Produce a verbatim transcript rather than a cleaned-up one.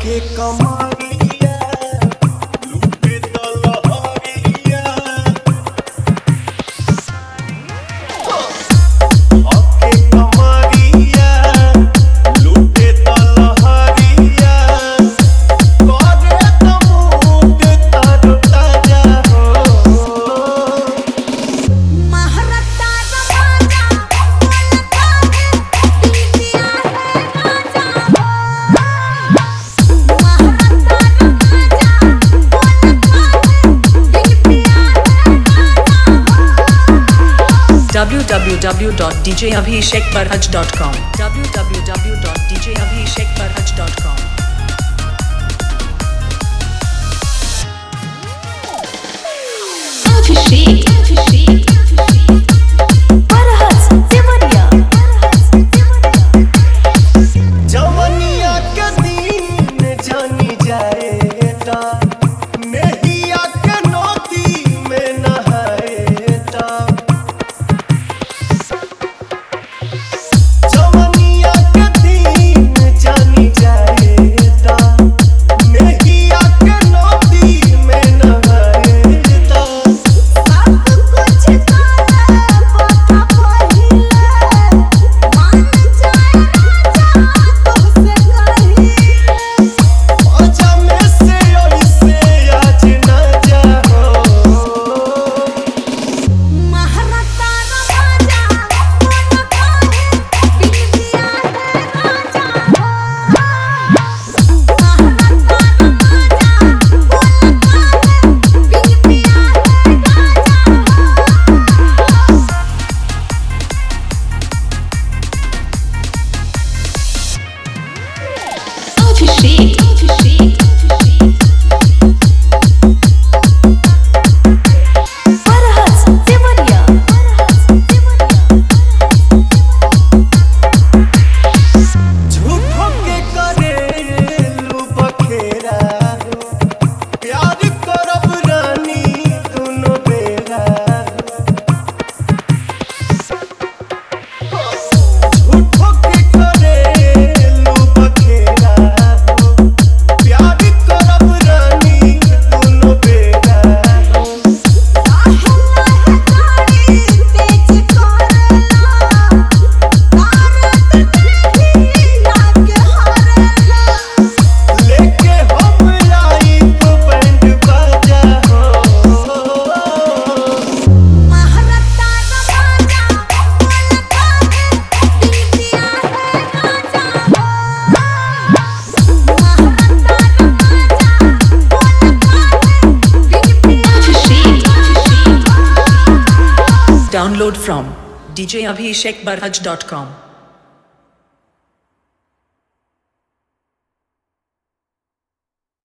के कमरिया लूटे दलहरिया के कमरिया लूटे दलहरिया करे त मूड तर ताजा हो महारता रवाजा बोल खावे पीतिया है राजा हो महारता रवाजा बोल खावे पीतिया है राजा हो w w w dot d j abhishek barhaj dot com w w w dot d j abhishek barhaj dot com Abhishek Abhishek Barhaj Devania जवनिया के दिन जानी जाएता मेहिया के नदी में नहाएता जवनिया के दिन जानी जाएता मेहिया के नदी में नहाएता सब कुछ काला पता पहिले मान जाए राजा तुझसे कही आजा में से ऐसे आज न जाओ महारता रवाजा बोल खावे पीतिया है राजा हो महारता रवाजा बोल खावे पीतिया है राजा हो Abhishek Abhishek Barhaj Devania झूठों के करेलू बखेरा प्यार करब रानी दुनो बेरा झूठों के करेलू बखेरा प्यार करब रानी दुनो बेरा काहे लाहे गाड़ी तेज करेला तारत देखी लागे हारेला लेके हम आई तो बैंड बाजा हो महारता रवाजा बोल खावे पीतिया है राजा हो महारता रवाजा बोल खावे पीतिया है download from d j abhishek barhaj dot com